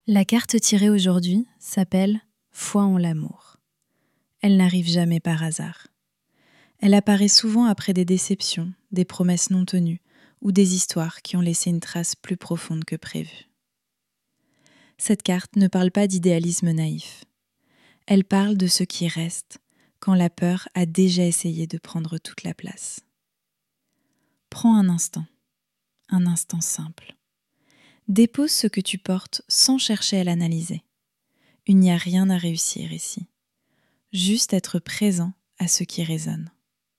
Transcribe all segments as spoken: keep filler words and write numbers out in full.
La carte tirée aujourd'hui s'appelle « Foi en l'amour ». Elle n'arrive jamais par hasard. Elle apparaît souvent après des déceptions, des promesses non tenues ou des histoires qui ont laissé une trace plus profonde que prévu. Cette carte ne parle pas d'idéalisme naïf. Elle parle de ce qui reste quand la peur a déjà essayé de prendre toute la place. Prends un instant, un instant simple. Dépose ce que tu portes sans chercher à l'analyser. Il n'y a rien à réussir ici. Juste être présent à ce qui résonne.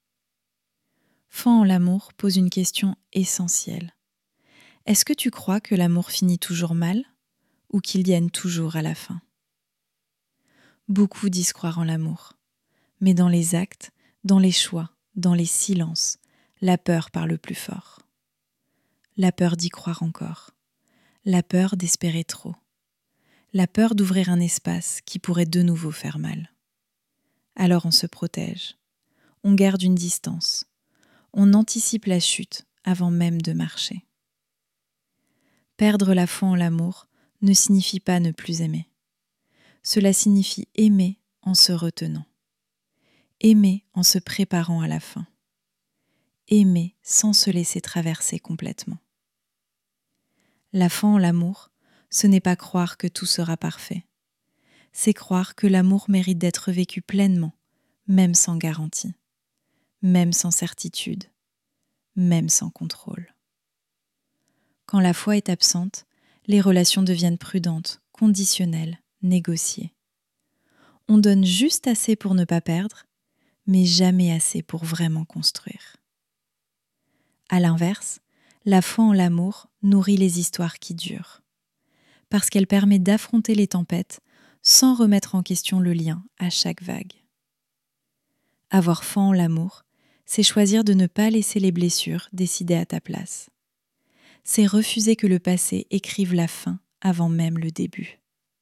Foi en l'amour pose une question essentielle. Est-ce que tu crois que l'amour finit toujours mal ou qu'il gagne toujours à la fin? Beaucoup disent croire en l'amour, mais dans les actes, dans les choix, dans les silences, la peur parle plus fort. La peur d'y croire encore, la peur d'espérer trop, la peur d'ouvrir un espace qui pourrait de nouveau faire mal. Alors on se protège, on garde une distance, on anticipe la chute avant même de marcher. Perdre la foi en l'amour ne signifie pas ne plus aimer. Cela signifie aimer en se retenant. Aimer en se préparant à la fin. Aimer sans se laisser traverser complètement. La foi en l'amour, ce n'est pas croire que tout sera parfait. C'est croire que l'amour mérite d'être vécu pleinement, même sans garantie, même sans certitude, même sans contrôle. Quand la foi est absente, les relations deviennent prudentes, conditionnelles, négociées. On donne juste assez pour ne pas perdre, mais jamais assez pour vraiment construire. À l'inverse, la foi en l'amour nourrit les histoires qui durent, parce qu'elle permet d'affronter les tempêtes sans remettre en question le lien à chaque vague. Avoir foi en l'amour, c'est choisir de ne pas laisser les blessures décider à ta place. C'est refuser que le passé écrive la fin avant même le début.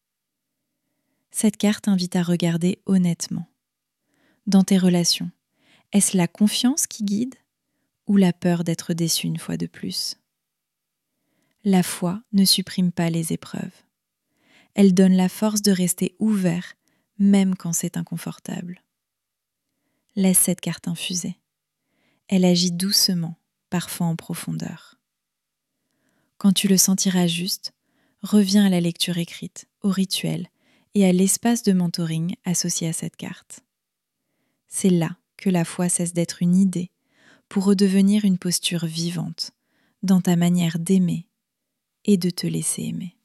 Cette carte invite à regarder honnêtement. Dans tes relations, est-ce la confiance qui guide ou la peur d'être déçu une fois de plus? La foi ne supprime pas les épreuves. Elle donne la force de rester ouvert même quand c'est inconfortable. Laisse cette carte infuser. Elle agit doucement, parfois en profondeur. Quand tu le sentiras juste, reviens à la lecture écrite, au rituel et à l'espace de mentoring associé à cette carte. C'est là que la foi cesse d'être une idée pour redevenir une posture vivante dans ta manière d'aimer et de te laisser aimer.